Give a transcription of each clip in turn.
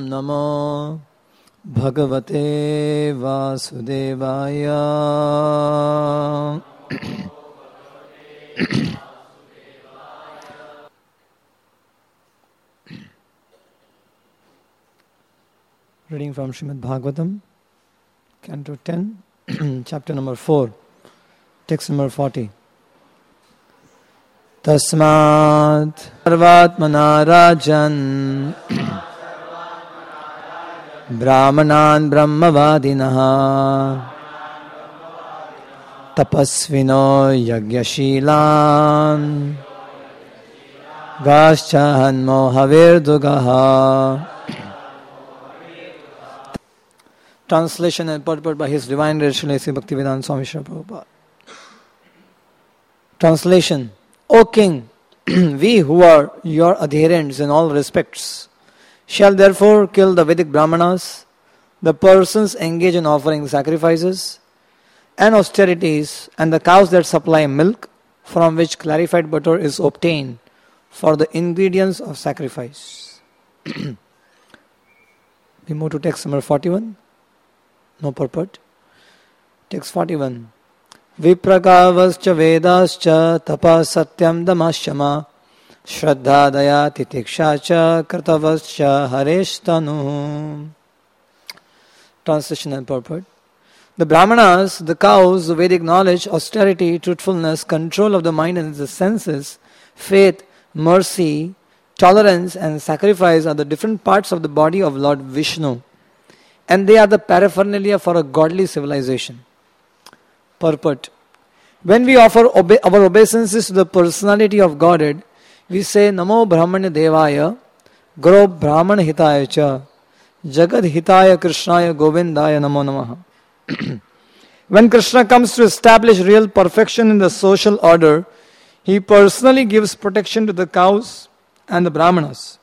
Namo Bhagavate Vasudevaya. Reading from Srimad Bhagavatam, Canto 10, Chapter number 4, Text number 40. Tasmat Sarvatmana Rajan Brahmanan Brahmavadinaha Tapasvino Yagyashilan Gascha Hanmo Havirdugaha. Translation and purport by His Divine Grace Srila A.C. Bhaktivedanta Swami Srila Prabhupada. Translation. O King, we who are your adherents in all respects shall therefore kill the Vedic Brahmanas, the persons engaged in offering sacrifices and austerities, and the cows that supply milk, from which clarified butter is obtained for the ingredients of sacrifice. We move to text number 41. No purport. Text 41. Viprakavascha vedascha tapa satyam damashama shraddha daya titikshacha kratavascha hareshtanu. Translation and purport. The Brahmanas, the cows, the Vedic knowledge, austerity, truthfulness, control of the mind and the senses, faith, mercy, tolerance and sacrifice are the different parts of the body of Lord Vishnu, and they are the paraphernalia for a godly civilization. Purport. When we offer our obeisances to the personality of Godhead, we say Namo Brahmanya Devaya, Guru Brahmana Hitaya Cha, Jagad Hitaya Krishnaya Govindaya Namo Namaha. When Krishna comes to establish real perfection in the social order, he personally gives protection to the cows and the Brahmanas.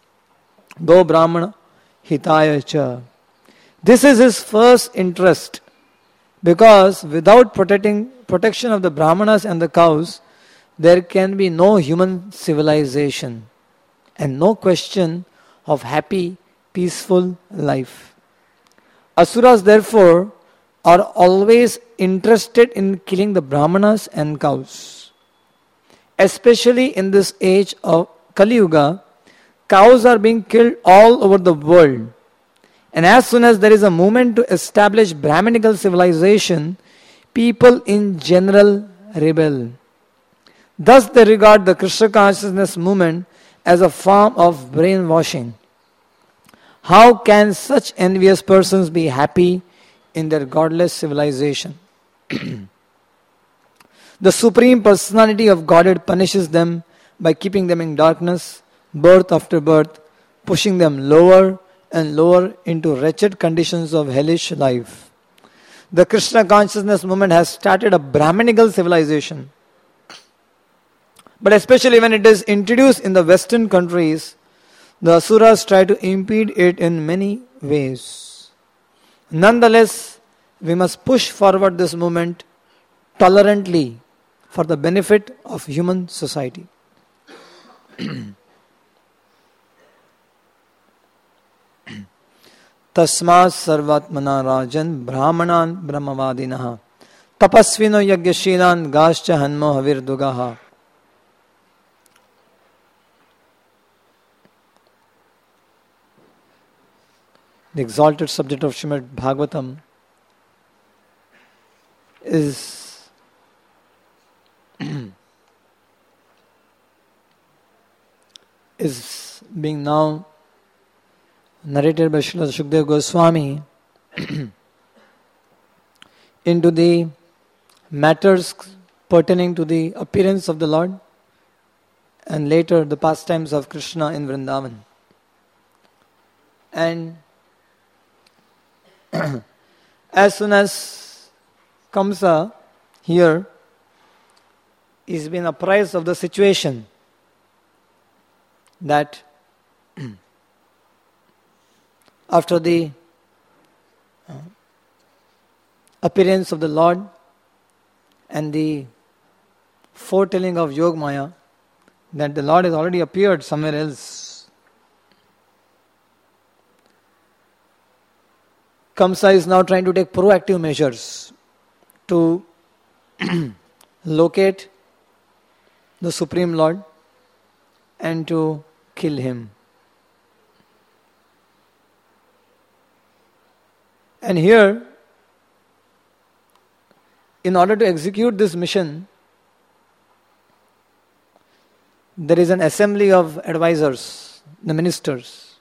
Go Brahmana Hitaya Cha. This is his first interest, because without protection of the Brahmanas and the cows, there can be no human civilization and no question of happy, peaceful life. Asuras therefore are always interested in killing the Brahmanas and cows. Especially in this age of Kali Yuga, cows are being killed all over the world. And as soon as there is a movement to establish Brahminical civilization, people in general rebel. Thus they regard the Krishna consciousness movement as a form of brainwashing. How can such envious persons be happy in their godless civilization? The Supreme Personality of Godhead punishes them by keeping them in darkness, birth after birth, pushing them lower and lower into wretched conditions of hellish life. The Krishna consciousness movement has started a Brahminical civilization. But especially when it is introduced in the Western countries, the Asuras try to impede it in many ways. Nonetheless, we must push forward this movement tolerantly for the benefit of human society. Tasmat sarvatmana rajan brahmanan brahmavadinaha tapasvino yagyashilan gascha hanmo havirdugaha. The exalted subject of Srimad Bhagavatam is being now narrated by Srila Shukdev Goswami into the matters pertaining to the appearance of the Lord and later the pastimes of Krishna in Vrindavan. And as soon as Kamsa here is been apprised of the situation that after the appearance of the Lord and the foretelling of Yogamaya, that the Lord has already appeared somewhere else. Kamsa is now trying to take proactive measures to locate the Supreme Lord and to kill him. And here, in order to execute this mission, there is an assembly of advisors, the ministers.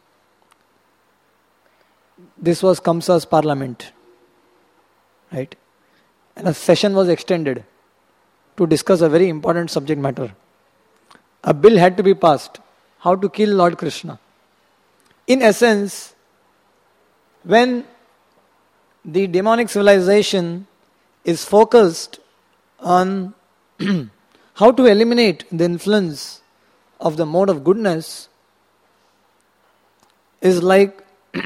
This was Kamsa's parliament, right? And a session was extended to discuss a very important subject matter. A bill had to be passed, how to kill Lord Krishna. In essence, when the demonic civilization is focused on how to eliminate the influence of the mode of goodness, is like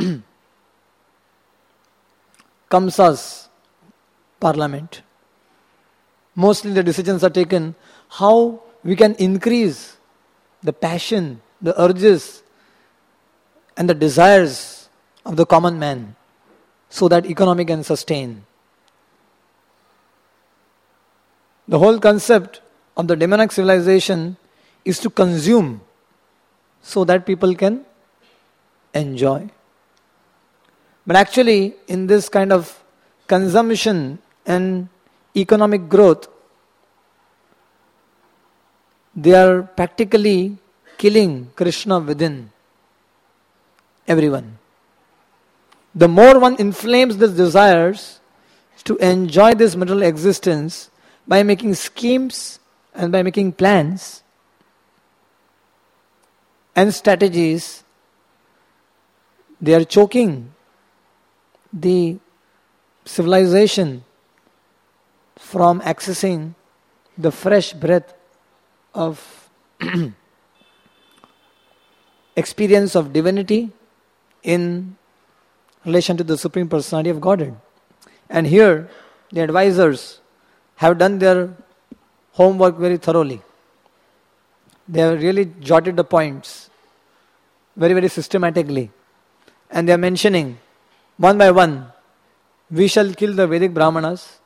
Kamsa's parliament. Mostly the decisions are taken how we can increase the passion, the urges and the desires of the common man so that economy can sustain. The whole concept of the demonic civilization is to consume so that people can enjoy. But actually, in this kind of consumption and economic growth, they are practically killing Krishna within everyone. The more one inflames these desires to enjoy this material existence by making schemes and by making plans and strategies, they are choking the civilization from accessing the fresh breath of experience of divinity in relation to the Supreme Personality of Godhead. And here, the advisors have done their homework very thoroughly. They have really jotted the points very, very systematically. And they are mentioning, one by one, we shall kill the Vedic Brahmanas.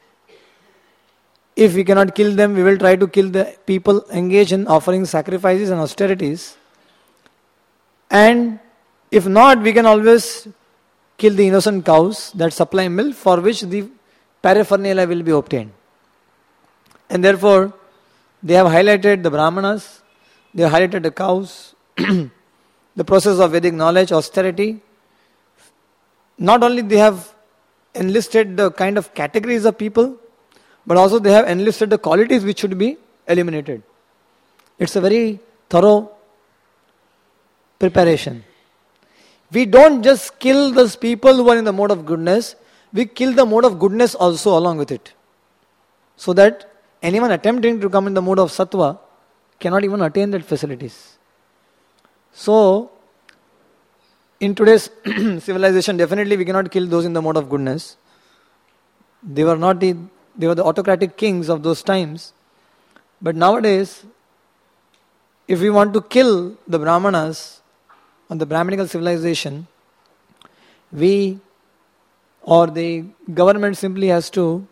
If we cannot kill them, we will try to kill the people engaged in offering sacrifices and austerities. And if not, we can always kill the innocent cows that supply milk, for which the paraphernalia will be obtained. And therefore, they have highlighted the Brahmanas, they have highlighted the cows, the process of Vedic knowledge, austerity. Not only they have enlisted the kind of categories of people, but also they have enlisted the qualities which should be eliminated. It's a very thorough preparation. We don't just kill those people who are in the mode of goodness, we kill the mode of goodness also along with it. So that anyone attempting to come in the mode of sattva cannot even attain that facilities. So, in today's civilization, definitely we cannot kill those in the mode of goodness. They were the autocratic kings of those times. But nowadays, if we want to kill the Brahmanas or the Brahminical civilization, we or the government simply has to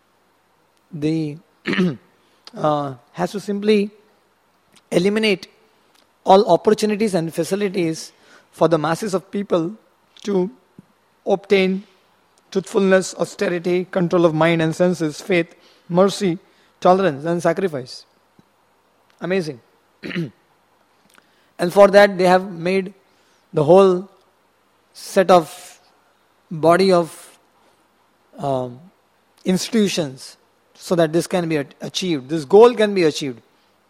simply eliminate all opportunities and facilities for the masses of people to obtain truthfulness, austerity, control of mind and senses, faith, mercy, tolerance and sacrifice. Amazing. And for that they have made the whole set of body of institutions so that this can be achieved. This goal can be achieved.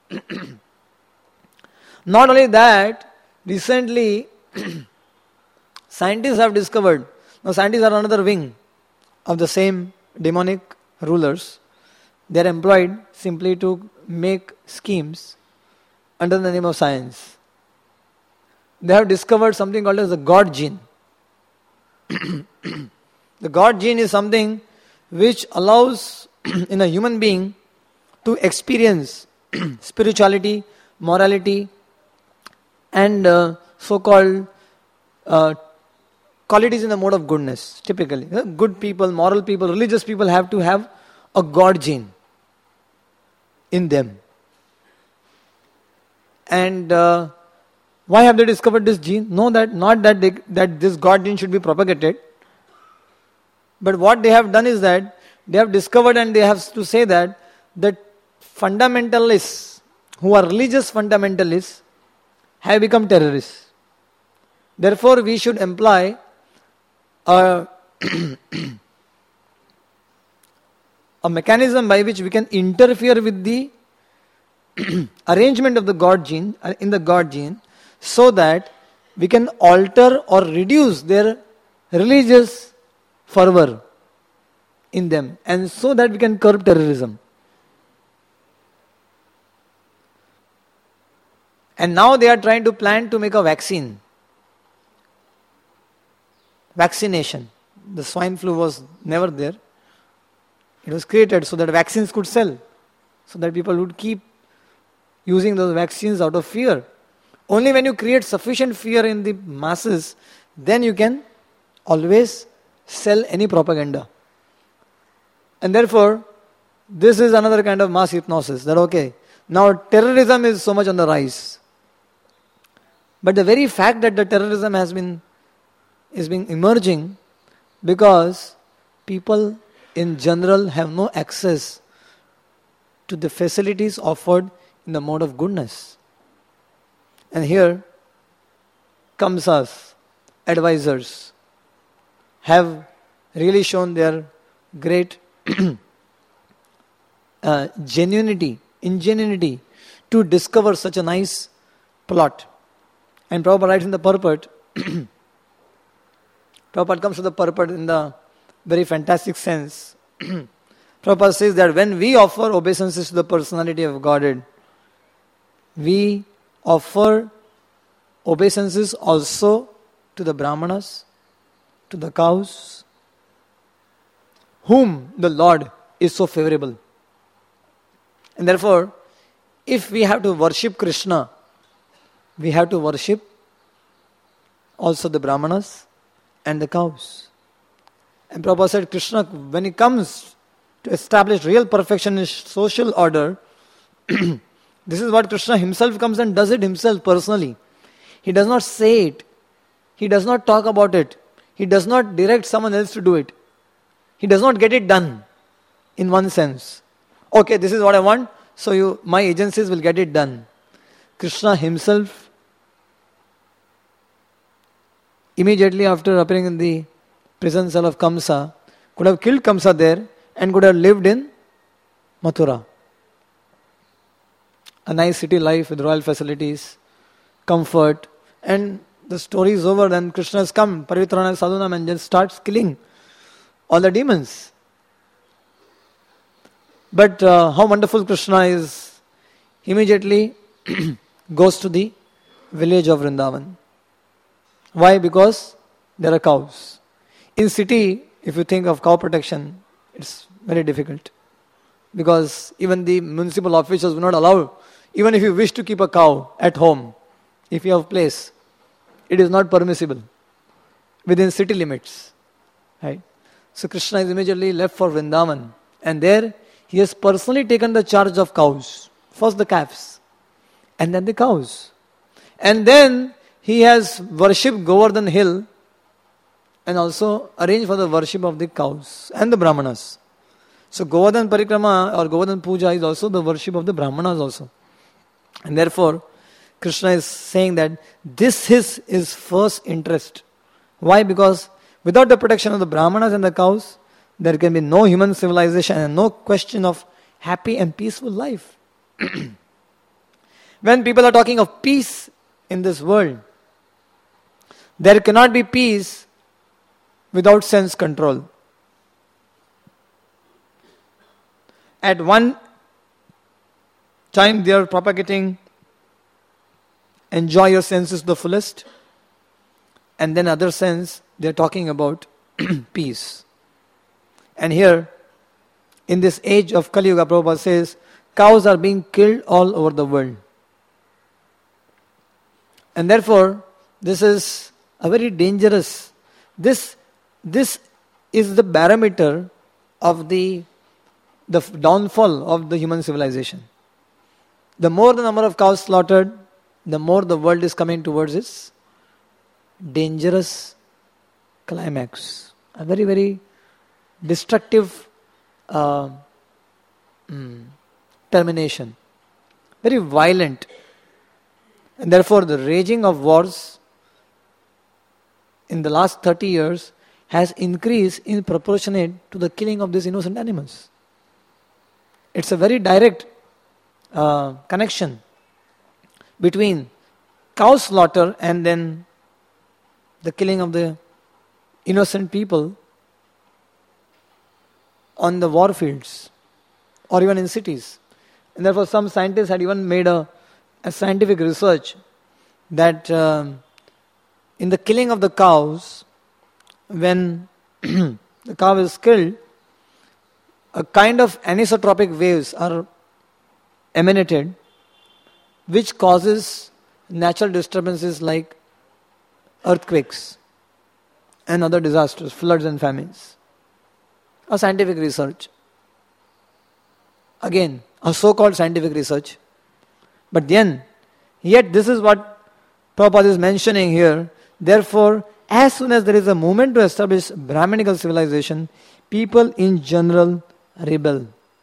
Not only that, recently scientists have discovered, now scientists are another wing of the same demonic rulers. They are employed simply to make schemes under the name of science. They have discovered something called as the God gene. The God gene is something which allows in a human being to experience spirituality, morality and so-called qualities in the mode of goodness, typically. Good people, moral people, religious people have to have a God gene in them. And why have they discovered this gene? No, not that this God gene should be propagated. But what they have done is that they have discovered, and they have to say that fundamentalists, who are religious fundamentalists, have become terrorists. Therefore, we should employ a mechanism by which we can interfere with the arrangement of the God gene, in the God gene, so that we can alter or reduce their religious fervor in them, and so that we can curb terrorism. And now they are trying to plan to make a vaccination. The swine flu was never there. It was created so that vaccines could sell, so that people would keep using those vaccines out of fear. Only when you create sufficient fear in the masses, then you can always sell any propaganda. And therefore, this is another kind of mass hypnosis, that okay, now terrorism is so much on the rise. But the very fact that the terrorism is being emerging because people in general have no access to the facilities offered in the mode of goodness. And here, Kamsa's advisors have really shown their great ingenuity to discover such a nice plot. And Prabhupada writes in the purport, Prabhupada comes to the purport in the very fantastic sense. Prabhupada says that when we offer obeisances to the personality of Godhead, we offer obeisances also to the Brahmanas, to the cows, whom the Lord is so favorable. And therefore, if we have to worship Krishna, we have to worship also the Brahmanas and the cows. And Prabhupada said, Krishna, when he comes to establish real perfection in social order, this is what Krishna himself comes and does it himself personally. He does not say it. He does not talk about it. He does not direct someone else to do it. He does not get it done in one sense. Okay, this is what I want, so my agencies will get it done. Krishna himself, immediately after appearing in the prison cell of Kamsa, could have killed Kamsa there and could have lived in Mathura. A nice city life with royal facilities, comfort, and the story is over. Then Krishna has come, Parivitrana Sadhunam, and just starts killing all the demons. But how wonderful Krishna is, he immediately goes to the village of Vrindavan. Why? Because there are cows. In city, if you think of cow protection, it's very difficult. Because even the municipal officials will not allow, even if you wish to keep a cow at home, if you have place, it is not permissible within city limits. Right? So Krishna is immediately left for Vrindavan, and there he has personally taken the charge of cows. First the calves, and then the cows. And then he has worshipped Govardhan hill and also arranged for the worship of the cows and the Brahmanas. So Govardhan Parikrama or Govardhan Puja is also the worship of the Brahmanas also. And therefore, Krishna is saying that this is his first interest. Why? Because without the protection of the Brahmanas and the cows, there can be no human civilization and no question of happy and peaceful life. When people are talking of peace in this world, there cannot be peace without sense control. At one time they are propagating enjoy your senses to the fullest, and then other sense they are talking about peace. And here, in this age of Kali Yuga, Prabhupada says, cows are being killed all over the world. And therefore, this is a very dangerous This, this is the barometer of the downfall of the human civilization. The more the number of cows slaughtered, the more the world is coming towards its dangerous climax. A very, very destructive termination. Very violent. And therefore the raging of wars in the last 30 years has increased in proportionate to the killing of these innocent animals. It's a very direct connection between cow slaughter and then the killing of the innocent people on the war fields or even in cities. And therefore some scientists had even made a scientific research that in the killing of the cows, when the cow is killed, a kind of anisotropic waves are emanated which causes natural disturbances like earthquakes and other disasters, floods and famines. A scientific research. Again, a so-called scientific research. But then, yet this is what Prabhupada is mentioning here. Therefore, as soon as there is a movement to establish Brahminical civilization, people in general rebel.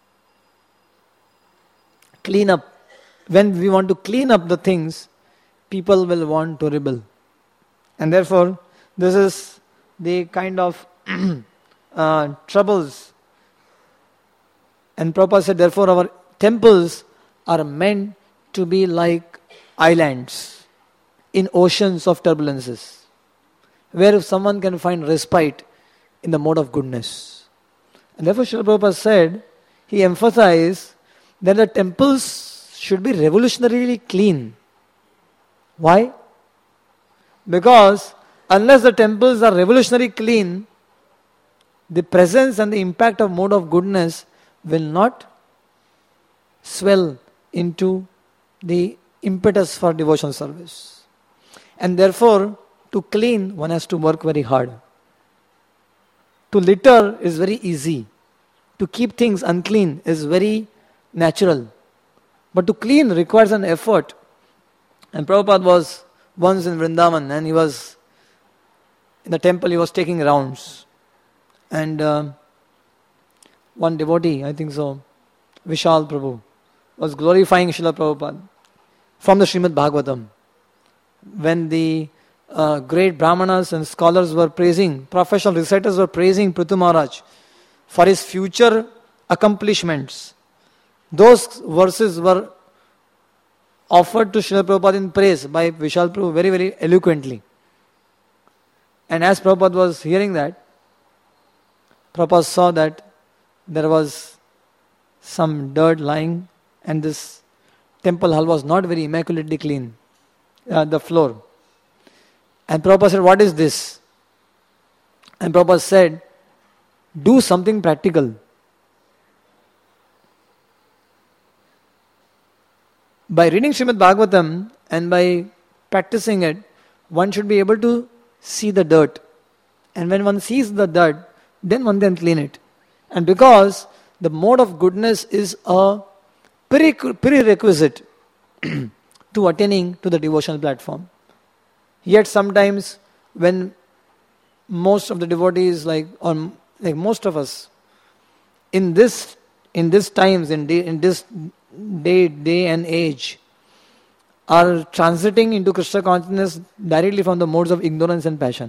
Clean up. When we want to clean up the things, people will want to rebel. And therefore, this is the kind of troubles. And Prabhupada said, therefore our temples are meant to be like islands in oceans of turbulences, where someone can find respite in the mode of goodness. And therefore Srila Prabhupada said, he emphasized that the temples should be revolutionarily clean. Why? Because unless the temples are revolutionarily clean, the presence and the impact of mode of goodness will not swell into the impetus for devotional service. And therefore, to clean, one has to work very hard. To litter is very easy. To keep things unclean is very natural. But to clean requires an effort. And Prabhupada was once in Vrindavan and he was in the temple, he was taking rounds. And one devotee, I think so, Vishal Prabhu, was glorifying Srila Prabhupada from the Srimad Bhagavatam. When the great Brahmanas and scholars were praising, professional reciters were praising Prithu Maharaj for his future accomplishments, those verses were offered to Srila Prabhupada in praise by Vishal Prabhu very, very eloquently. And as Prabhupada was hearing that, Prabhupada saw that there was some dirt lying and this temple hall was not very immaculately clean, the floor. And Prabhupada said, what is this? And Prabhupada said, do something practical. By reading Srimad Bhagavatam and by practicing it, one should be able to see the dirt. And when one sees the dirt, then one can clean it. And because the mode of goodness is a prerequisite to attaining to the devotional platform. Yet sometimes when most of the devotees, like most of us, in this times, in this day and age, are transiting into Krishna consciousness directly from the modes of ignorance and passion.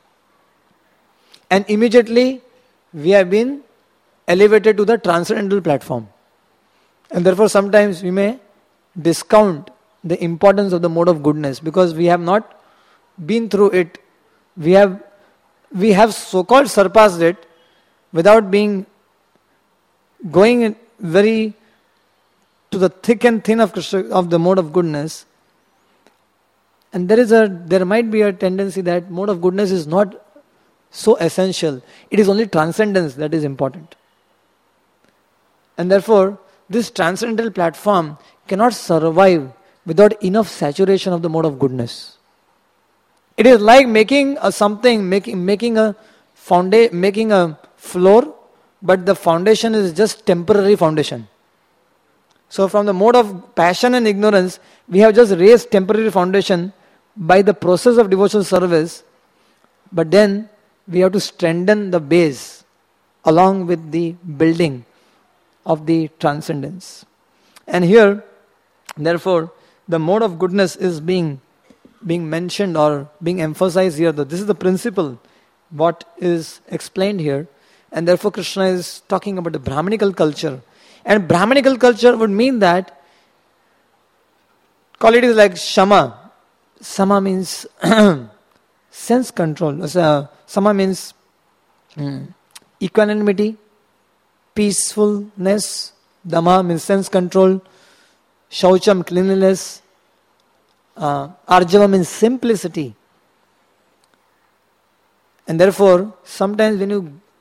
And immediately we have been elevated to the transcendental platform. And therefore sometimes we may discount the importance of the mode of goodness because we have not been through it. We have so-called surpassed it without going very to the thick and thin of Krishna, of the mode of goodness. And there might be a tendency that mode of goodness is not so essential. It is only transcendence that is important. And therefore, this transcendental platform cannot survive without enough saturation of the mode of goodness. It is like making a something, making a making a floor, but the foundation is just temporary foundation. So from the mode of passion and ignorance, we have just raised temporary foundation by the process of devotional service, but then we have to strengthen the base along with the building of the transcendence. And here, therefore, the mode of goodness is being mentioned or being emphasized here. This is the principle, what is explained here. And therefore Krishna is talking about the Brahmanical culture. And Brahmanical culture would mean that qualities like Shama. Sama means sense control. Sama means equanimity, peacefulness. Dhamma means sense control. Shaucham, cleanliness. Arjava means simplicity. And therefore, sometimes when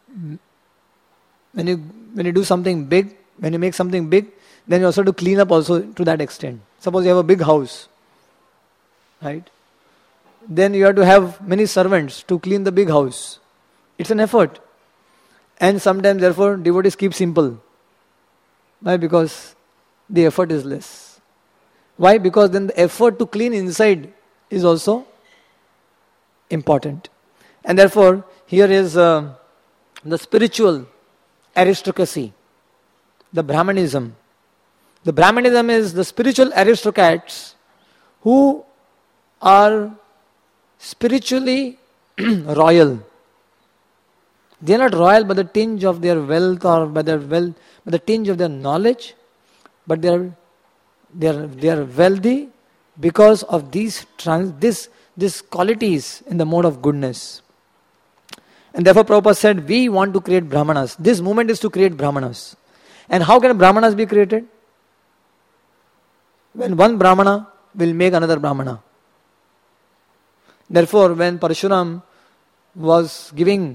you do something big, when you make something big, then you also have to clean up also to that extent. Suppose you have a big house, right? Then you have to have many servants to clean the big house. It's an effort. And sometimes, therefore, devotees keep simple. Why? Because the effort is less. Why? Because then the effort to clean inside is also important. And therefore, here is the spiritual aristocracy, the Brahmanism. The Brahmanism is the spiritual aristocrats who are spiritually royal. They are not royal by the tinge of their wealth or by the tinge of their knowledge, but they are wealthy because of these qualities in the mode of goodness. And therefore Prabhupada said, we want to create Brahmanas. This movement is to create Brahmanas. And how can Brahmanas be created? When one Brahmana will make another Brahmana. Therefore, when Parshuram was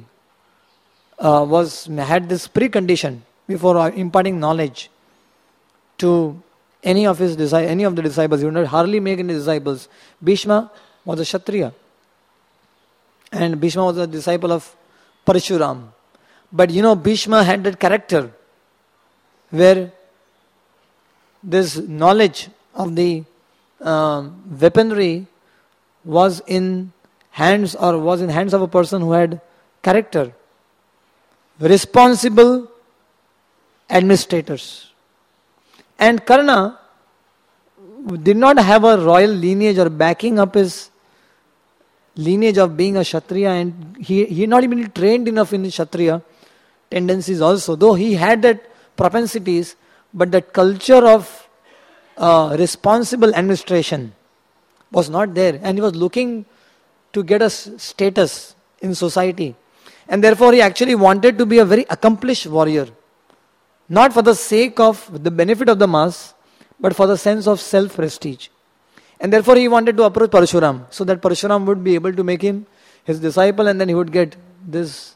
had this precondition before imparting knowledge to any of the disciples, he would not hardly make any disciples. Bhishma was a Kshatriya, and Bhishma was a disciple of Parshuram. But Bhishma had that character where this knowledge of the weaponry was in hands of a person who had character. Responsible administrators. And Karna did not have a royal lineage or backing up his lineage of being a Kshatriya, and he not even trained enough in Kshatriya tendencies also, though he had that propensities, but that culture of responsible administration was not there, and he was looking to get a status in society, and therefore he actually wanted to be a very accomplished warrior, not for the sake of the benefit of the mass, but for the sense of self-prestige. And therefore he wanted to approach Parshuram, so that Parshuram would be able to make him his disciple, and then he would get this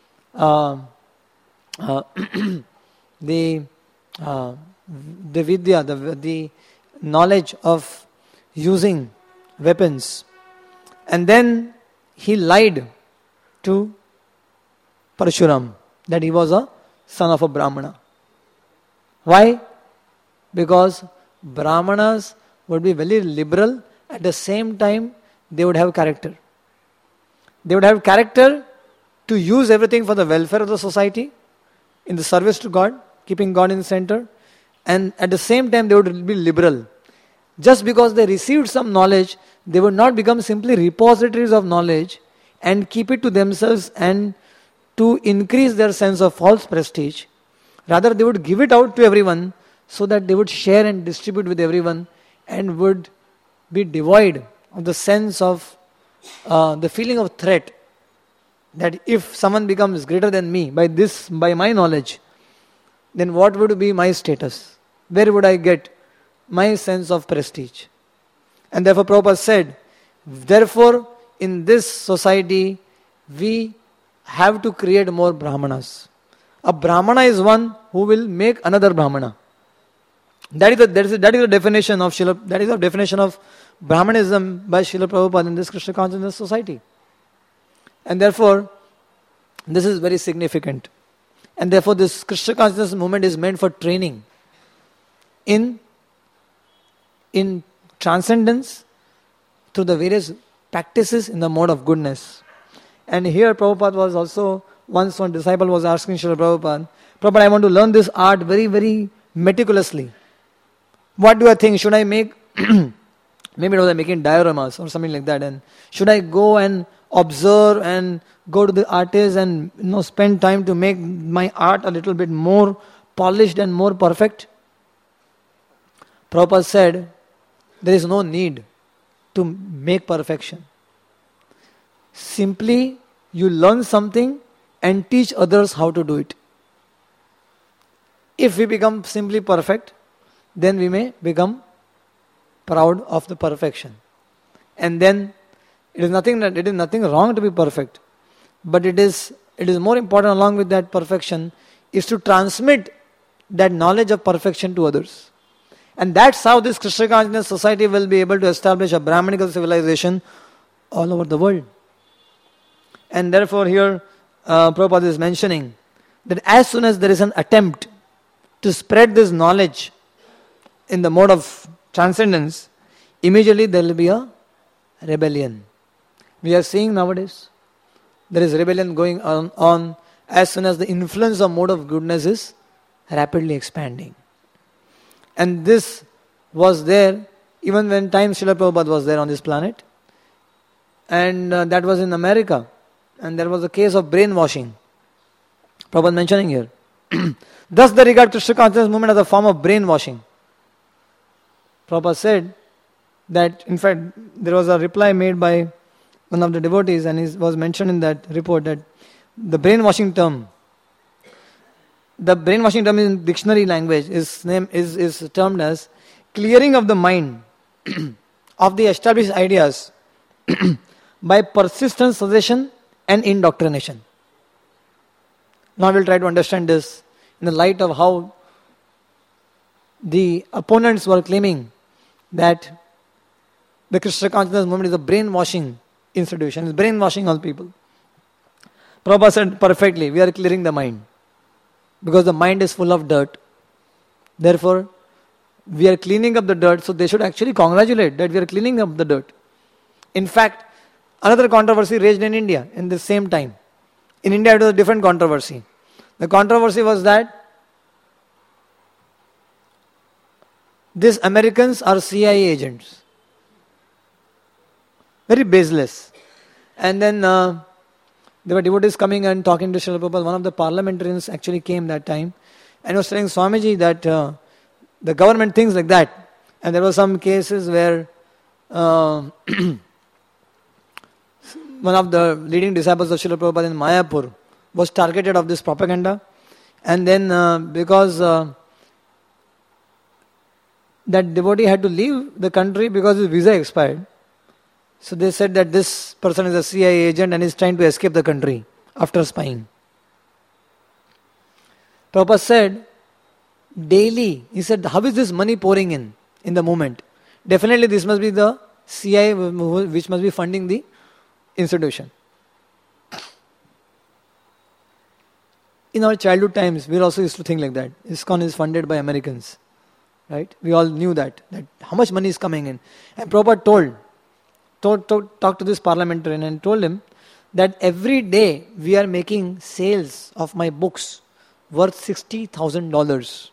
the vidya, the knowledge of using weapons. And then he lied to Parshuram that he was a son of a Brahmana. Why? Because Brahmanas would be very liberal, at the same time they would have character. They would have character to use everything for the welfare of the society, in the service to God, keeping God in the center, and at the same time they would be liberal. Just because they received some knowledge, they would not become simply repositories of knowledge and keep it to themselves and to increase their sense of false prestige. Rather, they would give it out to everyone so that they would share and distribute with everyone and would be devoid of the sense of the feeling of threat, that if someone becomes greater than me by my knowledge, then what would be my status? Where would I get my sense of prestige? And therefore Prabhupada said, therefore in this society we have to create more Brahmanas. A Brahmana is one who will make another Brahmana. That is the definition of that is the definition of Brahmanism by Srila Prabhupada in this Krishna Consciousness Society. And therefore, this is very significant. And therefore, this Krishna Consciousness movement is meant for training in transcendence through the various practices in the mode of goodness. And here Prabhupada was also, once one disciple was asking Srila Prabhupada, Prabhupada, I want to learn this art very, very meticulously. What do I think? Should I make, maybe it was making dioramas or something like that, and should I go and observe and go to the artist and spend time to make my art a little bit more polished and more perfect? Prabhupada said, there is no need to make perfection. Simply, you learn something and teach others how to do it. If we become simply perfect, then we may become proud of the perfection. And then it is nothing wrong to be perfect. But it is more important, along with that perfection, is to transmit that knowledge of perfection to others. And that's how this Krishna Consciousness Society will be able to establish a Brahmanical civilization all over the world. And therefore here Prabhupada is mentioning that as soon as there is an attempt to spread this knowledge in the mode of transcendence, immediately there will be a rebellion. We are seeing nowadays there is rebellion going on as soon as the influence of mode of goodness is rapidly expanding. And this was there even when time Srila Prabhupada was there on this planet. And that was in America. And there was a case of brainwashing. Prabhupada mentioning here. Thus they regard Krishna Consciousness movement as a form of brainwashing. Prabhupada said that, in fact, there was a reply made by one of the devotees, and it was mentioned in that report that the brainwashing term in dictionary language is termed as clearing of the mind of the established ideas by persistent suggestion and indoctrination. Now we'll try to understand this in the light of how the opponents were claiming that the Krishna Consciousness movement is a brainwashing institution, it's brainwashing all people. Prabhupada said perfectly, we are clearing the mind. Because the mind is full of dirt. Therefore, we are cleaning up the dirt, so they should actually congratulate that we are cleaning up the dirt. In fact, another controversy raged in India in the same time. In India, it was a different controversy. The controversy was that these Americans are CIA agents. Very baseless. And then there were devotees coming and talking to Srila Prabhupada. One of the parliamentarians actually came that time and was telling Swamiji that the government thinks like that. And there were some cases where one of the leading disciples of Srila Prabhupada in Mayapur was targeted of this propaganda. And then because that devotee had to leave the country because his visa expired. So they said that this person is a CIA agent and is trying to escape the country after spying. Prabhupada said, daily, he said, how is this money pouring in the movement? Definitely this must be the CIA which must be funding the institution. In our childhood times, we also used to think like that. ISKCON is funded by Americans. Right? We all knew that how much money is coming in. And Prabhupada talked to this parliamentarian and told him that every day we are making sales of my books worth $60,000.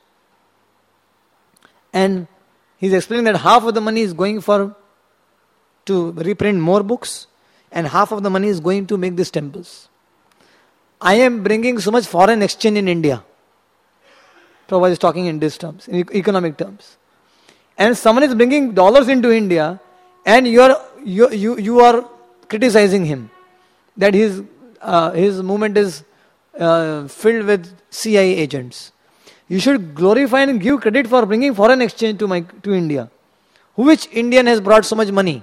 And he's explaining that half of the money is going to reprint more books and half of the money is going to make these temples. I am bringing so much foreign exchange in India. Prabhupada is talking in these terms, in economic terms. And someone is bringing dollars into India and you are criticizing him that his movement is filled with CIA agents. You should glorify and give credit for bringing foreign exchange to India. Which Indian has brought so much money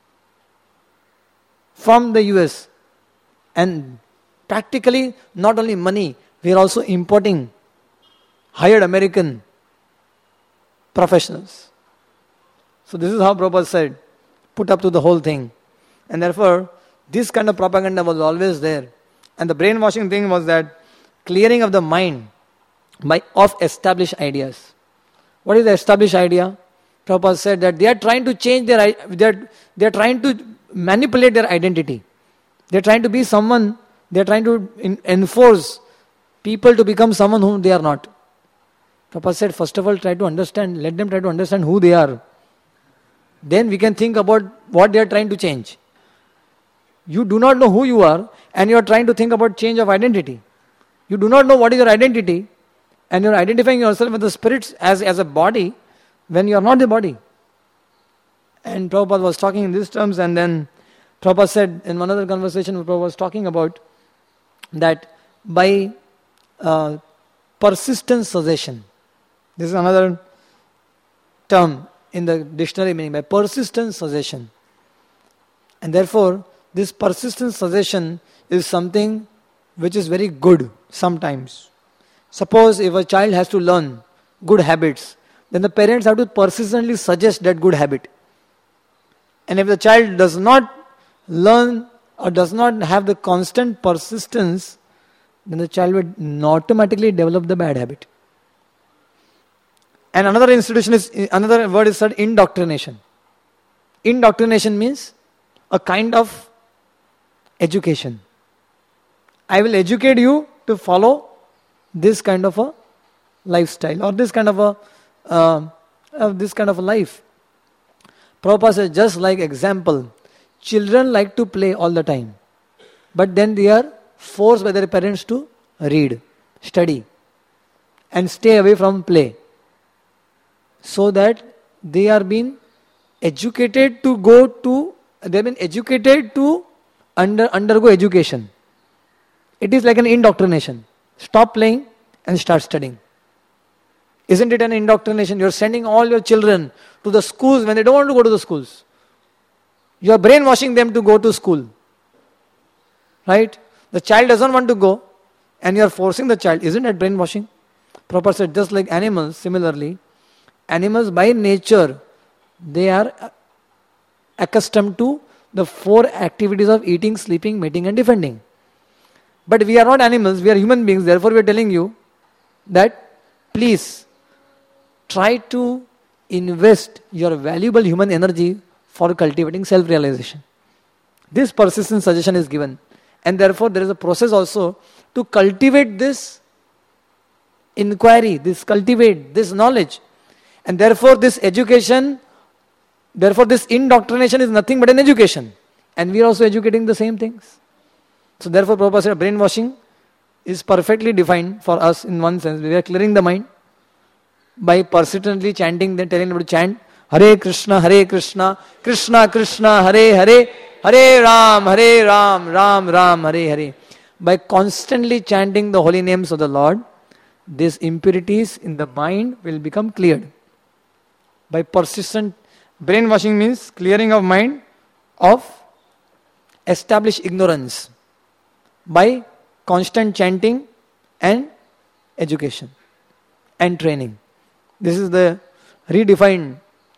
from the US? And practically not only money, we are also importing hired American professionals. So this is how Prabhupada said, put up to the whole thing. And therefore, this kind of propaganda was always there. And the brainwashing thing was that clearing of the mind of established ideas. What is the established idea? Prabhupada said that they are trying to change they are trying to manipulate their identity. They are trying to be someone, they are trying to enforce people to become someone whom they are not. Prabhupada said, first of all, try to understand, let them try to understand who they are. Then we can think about what they are trying to change. You do not know who you are and you are trying to think about change of identity. You do not know what is your identity and you are identifying yourself with the spirits as a body when you are not the body. And Prabhupada was talking in these terms, and then Prabhupada said in one other conversation, Prabhupada was talking about that by persistent suggestion. This is another term in the dictionary meaning, by persistent suggestion. And therefore, this persistent suggestion is something which is very good sometimes. Suppose if a child has to learn good habits, then the parents have to persistently suggest that good habit. And if the child does not learn or does not have the constant persistence, then the child will automatically develop the bad habit. And another word is said, indoctrination. Indoctrination means a kind of education. I will educate you to follow this kind of a lifestyle or this kind of a life. Prabhupada says, just like example, children like to play all the time, but then they are forced by their parents to read, study, and stay away from play, so that they are being educated to undergo education. It is like an indoctrination. Stop playing and start studying. Isn't it an indoctrination? You are sending all your children to the schools when they don't want to go to the schools. You are brainwashing them to go to school. Right? The child doesn't want to go and you are forcing the child. Isn't that brainwashing? Prabhupada said, just like animals, similarly, animals by nature, they are accustomed to the 4 activities of eating, sleeping, mating and defending. But we are not animals, we are human beings. Therefore we are telling you that please try to invest your valuable human energy for cultivating self-realization. This persistent suggestion is given. And therefore there is a process also to cultivate this inquiry, cultivate this knowledge. And therefore this education, therefore this indoctrination is nothing but an education. And we are also educating the same things. So therefore Prabhupada said brainwashing is perfectly defined for us in one sense. We are clearing the mind by persistently chanting, then telling them to chant Hare Krishna, Krishna Krishna, Hare Hare, Hare Ram, Ram Ram, Hare Hare. By constantly chanting the holy names of the Lord, these impurities in the mind will become cleared. By persistent brainwashing means clearing of mind of established ignorance by constant chanting and education and training. This is the redefined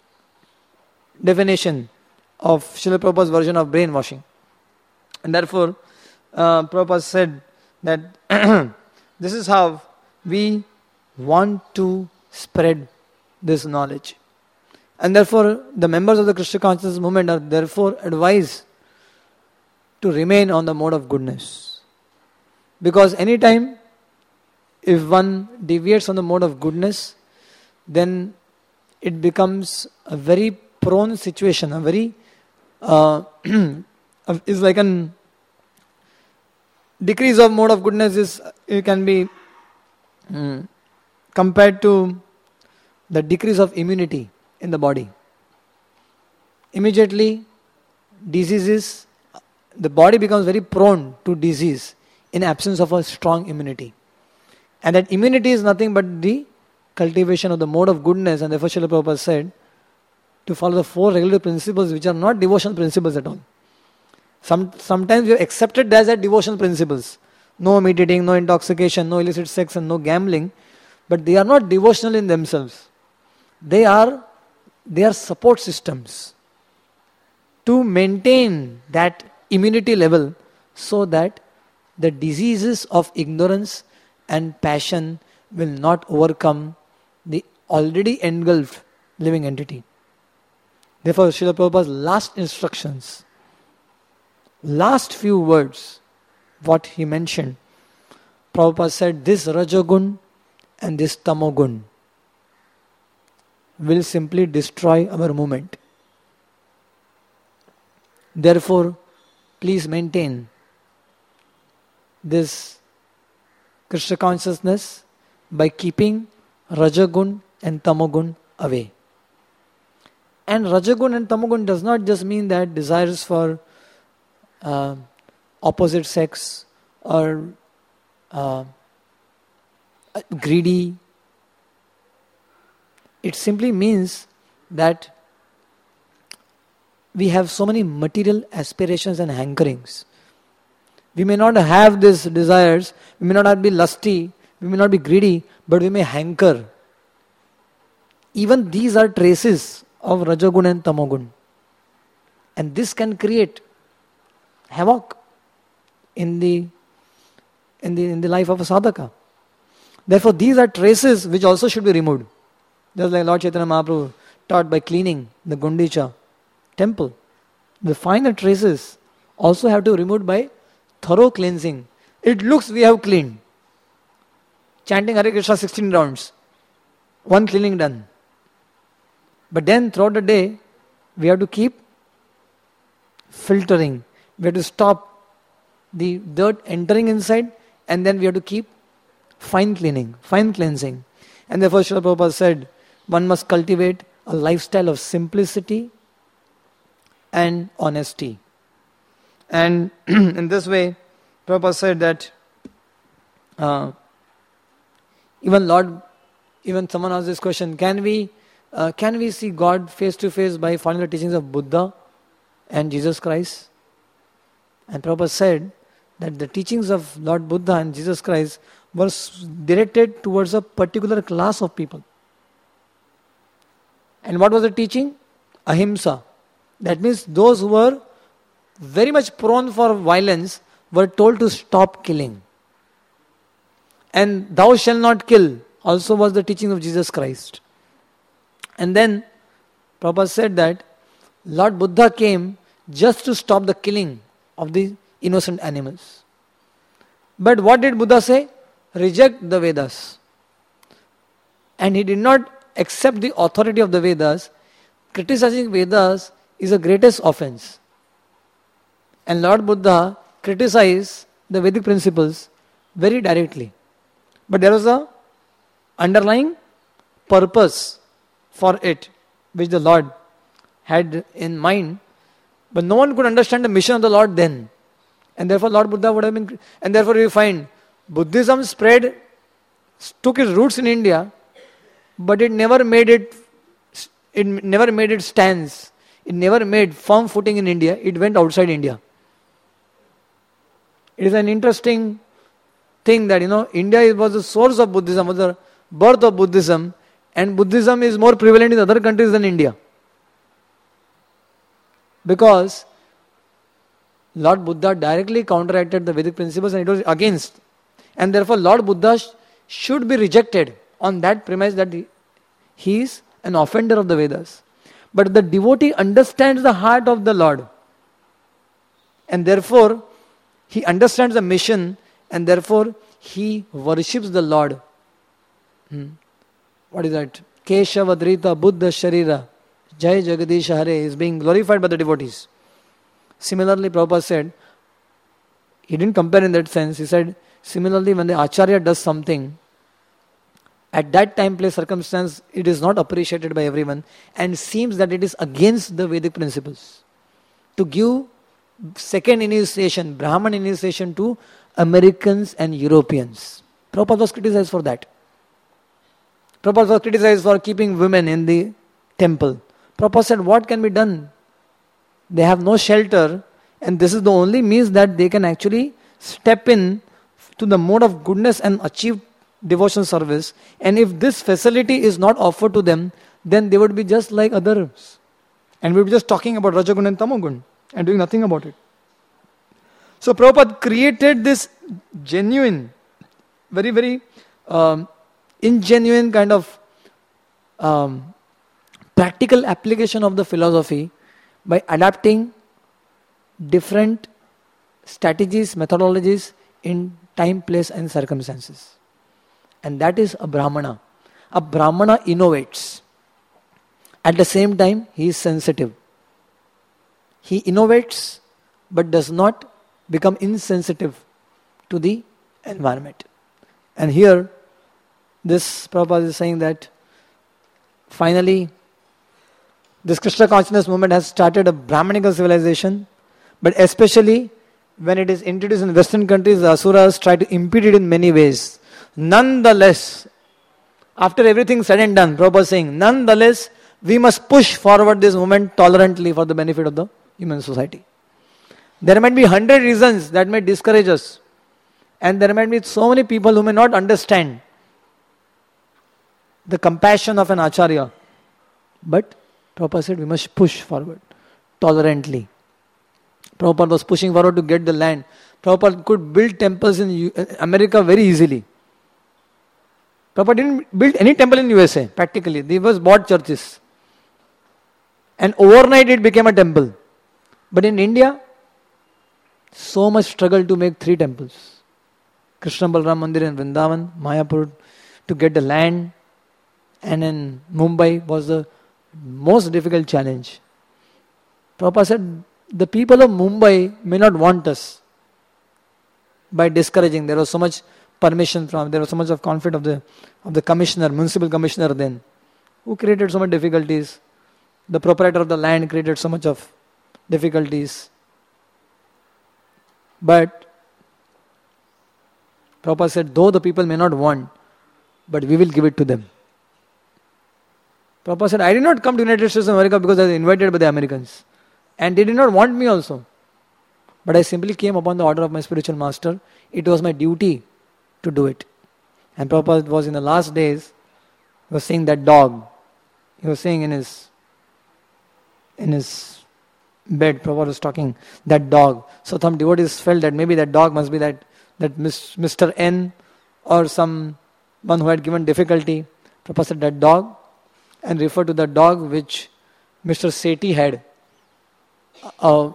definition of Srila Prabhupada's version of brainwashing. And therefore, Prabhupada said that this is how we want to spread this knowledge. And therefore, the members of the Krishna consciousness movement are therefore advised to remain on the mode of goodness. Because anytime if one deviates on the mode of goodness, then it becomes a very prone situation, a very is like an decrease of mode of goodness it can be compared to the decrease of immunity in the body. Immediately diseases, the body becomes very prone to disease in absence of a strong immunity. And that immunity is nothing but the cultivation of the mode of goodness. And therefore Srila Prabhupada said to follow the 4 regulative principles which are not devotional principles at all. Sometimes we have accepted that as devotional principles. No meat eating, no intoxication, no illicit sex and no gambling. But they are not devotional in themselves. They are support systems to maintain that immunity level so that the diseases of ignorance and passion will not overcome the already engulfed living entity. Therefore, Srila Prabhupada's last instructions, last few words, what he mentioned, Prabhupada said, this Rajagun and this Tamogun will simply destroy our movement. Therefore, please maintain this Krishna consciousness by keeping Rajagun and Tamogun away. And Rajagun and Tamogun does not just mean that desires for opposite sex or greedy. It simply means that we have so many material aspirations and hankerings. We may not have these desires, we may not be lusty, we may not be greedy, but we may hanker. Even these are traces of Rajagun and Tamogun. And this can create havoc in the life of a sadhaka. Therefore, these are traces which also should be removed. Just like Lord Chaitanya Mahaprabhu taught by cleaning the Gundicha temple. The finer traces also have to be removed by thorough cleansing. It looks we have cleaned. Chanting Hare Krishna 16 rounds. One cleaning done. But then throughout the day, we have to keep filtering. We have to stop the dirt entering inside, and then we have to keep fine cleaning, fine cleansing. And therefore Srila Prabhupada said, one must cultivate a lifestyle of simplicity and honesty. And in this way, Prabhupada said that even someone asked this question, can we see God face to face by following the teachings of Buddha and Jesus Christ? And Prabhupada said that the teachings of Lord Buddha and Jesus Christ were directed towards a particular class of people. And what was the teaching? Ahimsa. That means those who were very much prone for violence were told to stop killing. And thou shalt not kill also was the teaching of Jesus Christ. And then Prabhupada said that Lord Buddha came just to stop the killing of the innocent animals. But what did Buddha say? Reject the Vedas. And he did not accept the authority of the Vedas. Criticizing Vedas is the greatest offense. And Lord Buddha criticized the Vedic principles very directly. But there was a underlying purpose for it, which the Lord had in mind. But no one could understand the mission of the Lord then. And therefore Lord Buddha would have been... And therefore we find Buddhism took its roots in India, but it never made its stance. It never made firm footing in India. It went outside India. It is an interesting thing that, India was the source of Buddhism, was the birth of Buddhism, and Buddhism is more prevalent in other countries than India. Because Lord Buddha directly counteracted the Vedic principles and it was against. And therefore Lord Buddha should be rejected on that premise that he is an offender of the Vedas. But the devotee understands the heart of the Lord. And therefore, he understands the mission and therefore he worships the Lord. What is that? Keshavadrita Buddha Sharira Jai Jagadish Hare is being glorified by the devotees. Similarly, Prabhupada said, he didn't compare in that sense. He said, similarly, when the Acharya does something, at that time, place, circumstance, it is not appreciated by everyone and seems that it is against the Vedic principles. To give second initiation, Brahman initiation to Americans and Europeans. Prabhupada was criticized for that. Prabhupada was criticized for keeping women in the temple. Prabhupada said, what can be done? They have no shelter and this is the only means that they can actually step in to the mode of goodness and achieve devotional service. And if this facility is not offered to them, then they would be just like others. And we would be just talking about Rajagun and Tamagun and doing nothing about it. So Prabhupada created this genuine, very, very ingenuine kind of practical application of the philosophy by adapting different strategies, methodologies in time, place and circumstances. And that is a Brahmana. A Brahmana innovates. At the same time, he is sensitive. He innovates but does not become insensitive to the environment. And here, this Prabhupada is saying that finally, this Krishna consciousness movement has started a Brahmanical civilization, but especially when it is introduced in Western countries, the Asuras try to impede it in many ways. Nonetheless, after everything said and done, Prabhupada is saying, nonetheless, we must push forward this movement tolerantly for the benefit of the human society. There might be 100 reasons that may discourage us, and there might be so many people who may not understand the compassion of an Acharya. But Prabhupada said we must push forward tolerantly. Prabhupada was pushing forward to get the land. Prabhupada could build temples in America very easily. Prabhupada didn't build any temple in USA practically. They was bought churches. And overnight it became a temple. But in India, so much struggle to make 3 temples. Krishna Balram Mandir in Vrindavan, Mayapur, to get the land. And in Mumbai was the most difficult challenge. Prabhupada said, the people of Mumbai may not want us by discouraging. There was so much permission there was so much of conflict of the commissioner, municipal commissioner then, who created so many difficulties. The proprietor of the land created so much of difficulties. But Prabhupada said, though the people may not want, but we will give it to them. Prabhupada said, I did not come to United States of America because I was invited by the Americans. And they did not want me also. But I simply came upon the order of my spiritual master. It was my duty to do it. And Prabhupada was in the last days, he was saying that dog. He was saying in his bed, Prabhupada was talking, that dog. So some devotees felt that maybe that dog must be that Mr. N or someone who had given difficulty. Prabhupada said that dog, and referred to the dog which Mr. Sethi had, a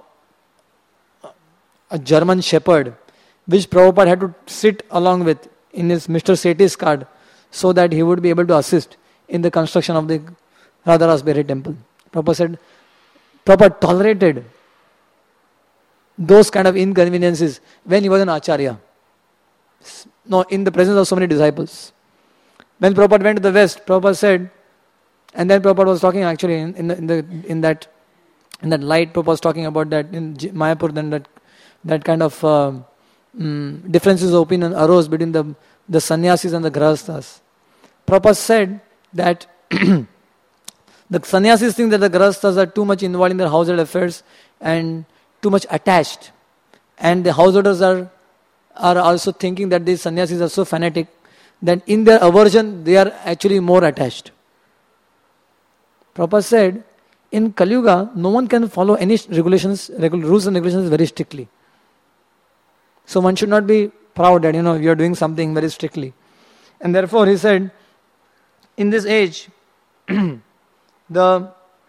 German shepherd, which Prabhupada had to sit along with in his Mr. Sethi's cart so that he would be able to assist in the construction of the Radha Rasberry temple. Prabhupada said, Prabhupada tolerated those kind of inconveniences when he was an Acharya. No, in the presence of so many disciples. When Prabhupada went to the West, Prabhupada said, and then Prabhupada was talking actually in that light. Prabhupada was talking about that in Mayapur. Then that kind of differences of opinion arose between the sannyasis and the grahasthas. Prabhupada said that the sannyasis think that the grahasthas are too much involved in their household affairs and too much attached, and the householders are also thinking that these sannyasis are so fanatic that in their aversion they are actually more attached. Prabhupada said, in Kali Yuga, no one can follow any rules and regulations very strictly. So one should not be proud that, you are doing something very strictly. And therefore he said, in this age, the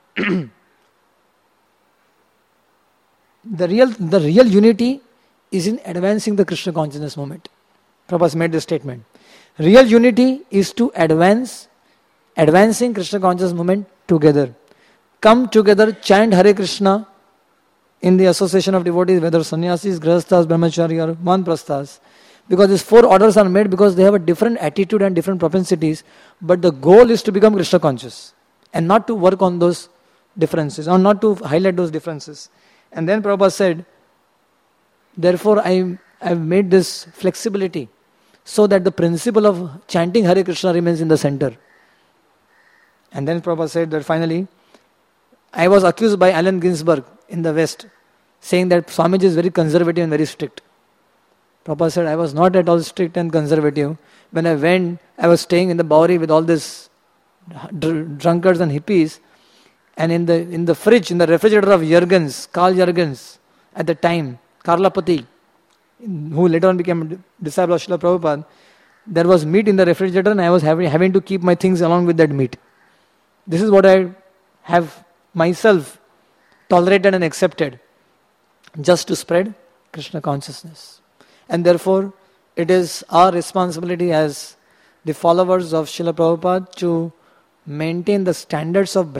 real unity is in advancing the Krishna consciousness movement. Prabhupada made this statement. Real unity is to advancing Krishna consciousness movement together. Come together, chant Hare Krishna in the association of devotees, whether sannyasis, grahasthas, brahmachari or vanprasthas. Because these 4 orders are made because they have a different attitude and different propensities, but the goal is to become Krishna conscious and not to work on those differences or not to highlight those differences. And then Prabhupada said, therefore I have made this flexibility so that the principle of chanting Hare Krishna remains in the center. And then Prabhupada said that finally, I was accused by Allen Ginsberg in the West, saying that Swamiji is very conservative and very strict. Prabhupada said, I was not at all strict and conservative. When I went, I was staying in the Bowery with all these drunkards and hippies. And in the fridge, in the refrigerator of Jurgens, Carl Jurgens, at the time, Karlapati, who later on became a disciple of Srila Prabhupada, there was meat in the refrigerator and I was having to keep my things along with that meat. This is what I have myself tolerated and accepted just to spread Krishna consciousness. And therefore, it is our responsibility as the followers of Srila Prabhupada to maintain the standards of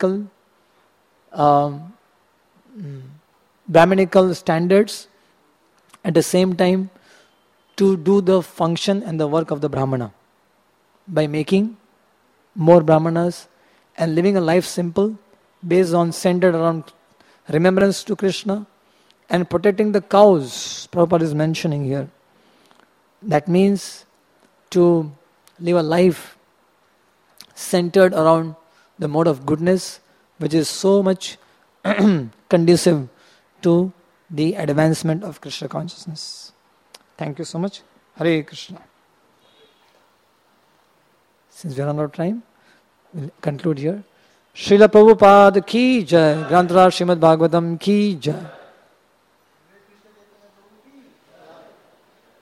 Brahminical standards, at the same time to do the function and the work of the Brahmana by making more Brahmanas and living a life simple, centered around remembrance to Krishna and protecting the cows Prabhupada is mentioning here. That means to live a life centered around the mode of goodness, which is so much conducive to the advancement of Krishna consciousness. Thank you so much. Hare Krishna. Since we are out of time, we'll conclude here. Srila Prabhupada ki jai. Granthara Srimad Bhagavatam ki jai.